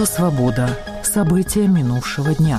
Радио «Свобода». События минувшего дня.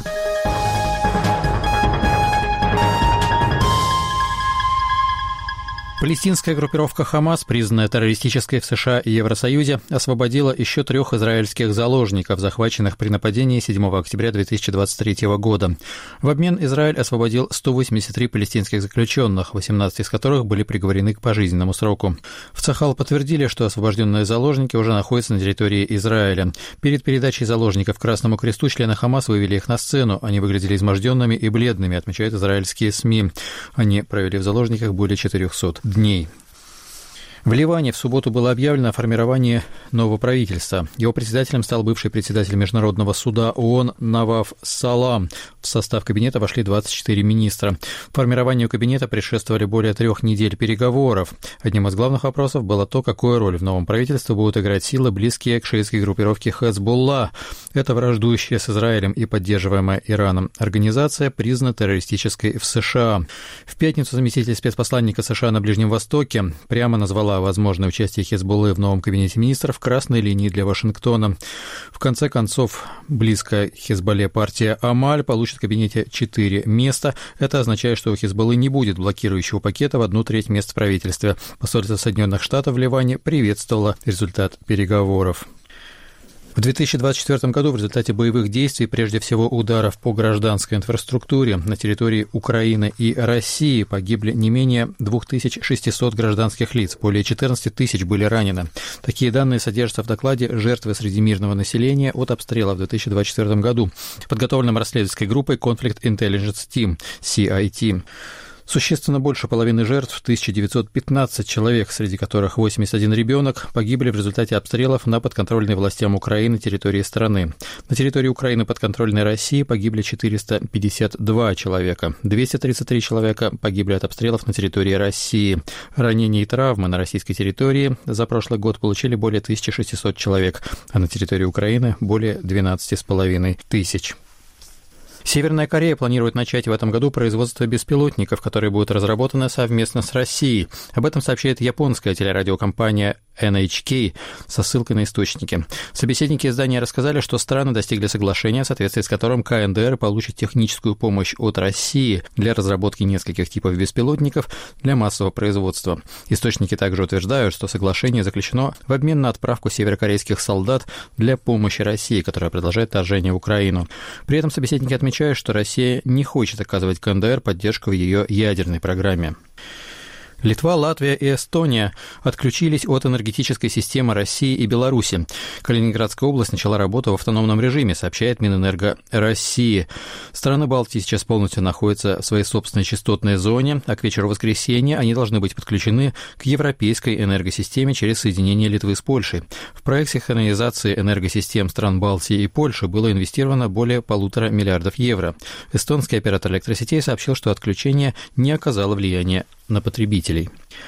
Палестинская группировка «Хамас», признанная террористической в США и Евросоюзе, освободила еще 3 израильских заложников, захваченных при нападении 7 октября 2023 года. В обмен Израиль освободил 183 палестинских заключенных, 18 из которых были приговорены к пожизненному сроку. В Цахал подтвердили, что освобожденные заложники уже находятся на территории Израиля. Перед передачей заложников Красному Кресту члены «Хамас» вывели их на сцену. Они выглядели изможденными и бледными, отмечают израильские СМИ. Они провели в заложниках более 400 дней. В Ливане в субботу было объявлено о формировании нового правительства. Его председателем стал бывший председатель Международного суда ООН Наваф Салам. В состав кабинета вошли 24 министра. Формированию кабинета предшествовали более 3 недель переговоров. Одним из главных вопросов было то, какую роль в новом правительстве будут играть силы, близкие к шиитской группировке Хезболла. Это враждующая с Израилем и поддерживаемая Ираном организация, признана террористической в США. В пятницу заместитель спецпосланника США на Ближнем Востоке прямо назвала возможное участие Хезболлы в новом кабинете министров красной линией для Вашингтона. В конце концов, близкая Хезболле партия Амаль получит в кабинете 4 места. Это означает, что у Хезболлы не будет блокирующего пакета в 1/3 мест в правительстве. Посольство Соединенных Штатов в Ливане приветствовало результат переговоров. В 2024 году в результате боевых действий, прежде всего ударов по гражданской инфраструктуре на территории Украины и России, погибли не менее 2600 гражданских лиц, более 14 тысяч были ранены. Такие данные содержатся в докладе «Жертвы среди мирного населения от обстрела» в 2024 году, подготовленном расследовательской группой Conflict Intelligence Team, CIT. Существенно больше половины жертв, 1915 человек, среди которых 81 ребенок, погибли в результате обстрелов на подконтрольной властям Украины территории страны. На территории Украины подконтрольной России погибли 452 человека. 233 человека погибли от обстрелов на территории России. Ранения и травмы на российской территории за прошлый год получили более 1600 человек, а на территории Украины более 12 500. Северная Корея планирует начать в этом году производство беспилотников, которые будут разработаны совместно с Россией. Об этом сообщает японская телерадиокомпания NHK со ссылкой на источники. Собеседники издания рассказали, что страны достигли соглашения, в соответствии с которым КНДР получит техническую помощь от России для разработки нескольких типов беспилотников для массового производства. Источники также утверждают, что соглашение заключено в обмен на отправку северокорейских солдат для помощи России, которая продолжает вторжение в Украину. При этом собеседники отмечают, что Россия не хочет оказывать КНДР поддержку в ее ядерной программе. Литва, Латвия и Эстония отключились от энергетической системы России и Беларуси. Калининградская область начала работу в автономном режиме, сообщает Минэнерго России. Страны Балтии сейчас полностью находятся в своей собственной частотной зоне, а к вечеру воскресенья они должны быть подключены к европейской энергосистеме через соединение Литвы с Польшей. В проект синхронизации энергосистем стран Балтии и Польши было инвестировано более 1,5 миллиарда евро. Эстонский оператор электросетей сообщил, что отключение не оказало влияния на потребителей.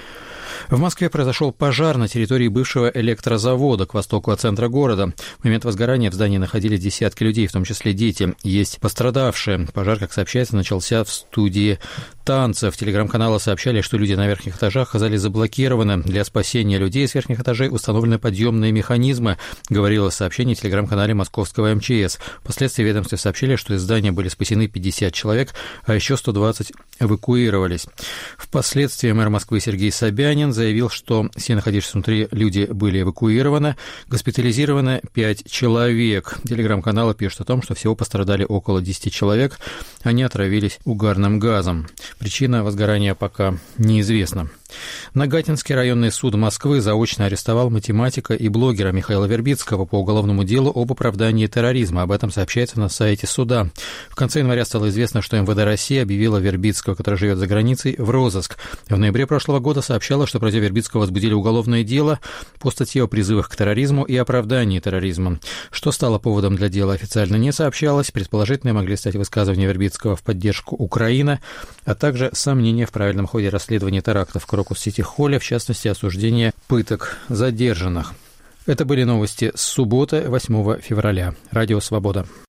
В Москве произошел пожар на территории бывшего электрозавода к востоку от центра города. В момент возгорания в здании находились десятки людей, в том числе дети. Есть пострадавшие. Пожар, как сообщается, начался в студии танцев. Телеграм-каналы сообщали, что люди на верхних этажах оказались заблокированы. Для спасения людей с верхних этажей установлены подъемные механизмы, говорилось в сообщении в телеграм-канале московского МЧС. Впоследствии в ведомстве сообщили, что из здания были спасены 50 человек, а еще 120 эвакуировались. Впоследствии мэр Москвы Сергей Собянин заявил, что все находившиеся внутри люди были эвакуированы, госпитализированы 5 человек. Телеграм-каналы пишут о том, что всего пострадали около 10 человек, они отравились угарным газом. Причина возгорания пока неизвестна. Нагатинский районный суд Москвы заочно арестовал математика и блогера Михаила Вербицкого по уголовному делу об оправдании терроризма. Об этом сообщается на сайте суда. В конце января стало известно, что МВД России объявила Вербицкого, который живет за границей, в розыск. В ноябре прошлого года сообщала, что против Вербицкого возбудили уголовное дело по статье о призывах к терроризму и оправдании терроризма. Что стало поводом для дела, официально не сообщалось. Предположительно могли стать высказывания Вербицкого в поддержку Украины, а также сомнения в правильном ходе расследования терактов в Крокус-Сити-Холле, в частности, осуждение пыток задержанных. Это были новости с субботы, 8 февраля. Радио «Свобода».